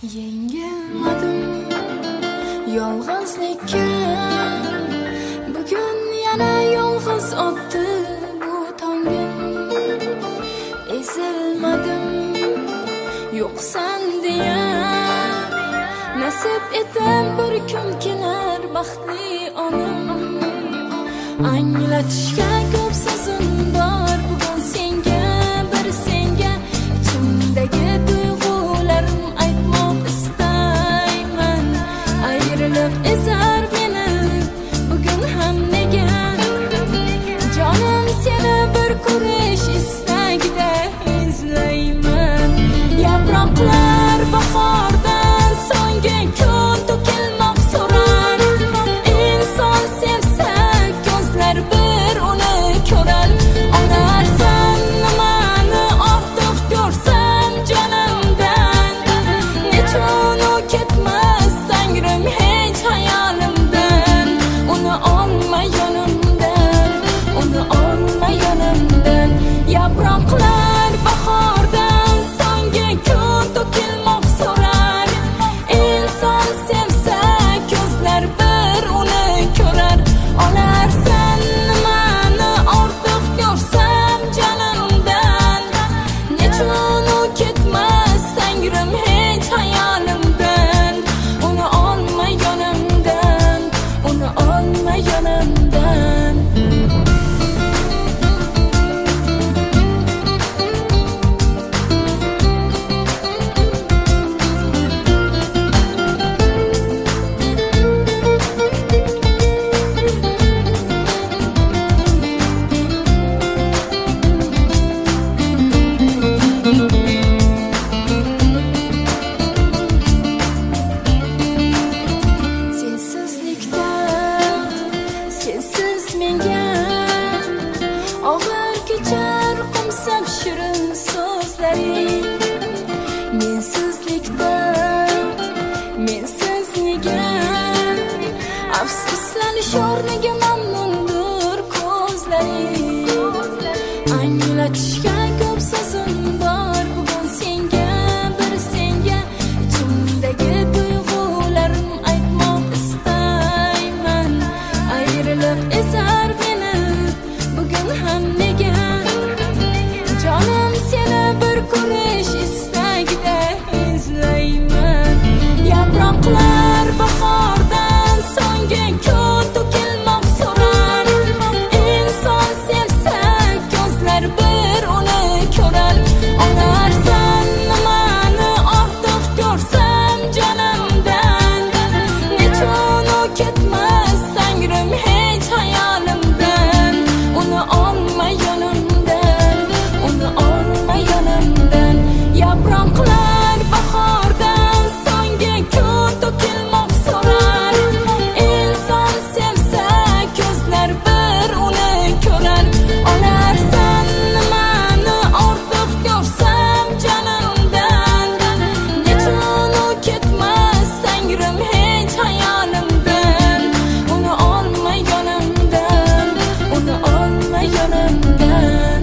Yengilmadim yolg'izlikka, bugun yana yolg'iz o'tdi bu tongim. Ezilmadim yo'qsan deya, nasib etib bir kun kelar baxtli onam. Anglatishga ko'p so'zim bor bugun senga, bir senga ichimdagi tuyg'ularim aytmoq istayman. Ayrilib ezar meni bugun ham nega, jonim seni bir ko'rish istagida izlayman. Yaproqlar bahordan so'nggi kun to'kilmoq so'rar, inson sevsa ko'zlar bir uni ko'rar. Onarsan nimani ortiq ko'rsam jonimdan, nechun u ketmas tangrim hech hayolimdan. Uni olma yonimdan, uni olma yonimdan. Yaproqlar bahordan so'nggi kun to'kilmoq so'rar, inson sevsa ko'zlar bir uni ko'rar. Olarsan nimani ortiq ko'rsam jonimdan, nechun u ketmas tangrim hech hayolimdan. Uni olma yonimdan, uni olma yonimdan. Sensizlikda sensiz menga og'ir kechar qumsab shirin so'zlaring. Mensizlikda mensiz nega, afsuslanish o'rniga mamnundir ko'zlaring. Anglatishga ko'p so'zim bor bugun senga, bir senga ichimdagi tuyg'ularim aytmoq istayman. Ayrilib ezar meni bugun ham nega, jonim seni bir ko'rish istagida izlayman. Yaproqlar bahordan so'nggi kun to'kilmoq so'rar, inson sevsa ko'zlar bir uni ko'rar. Onarsan nimani ortiq ko'rsam jonimdan, nechun u ketmas tangrim hech hayolimdan. Uni olma yonimdan, uni olma yonimdan. Yaproqlar bahordan so'nggi kun to'kilmoq so'rar, inson sevsa ko'zlar bir uni ko'rar. Olarsan nimani ortiq ko'rsam jonimdan, nechun u ketmas tangrim hech hayolimdan. Uni olma yonimdan, uni olma yonimdan.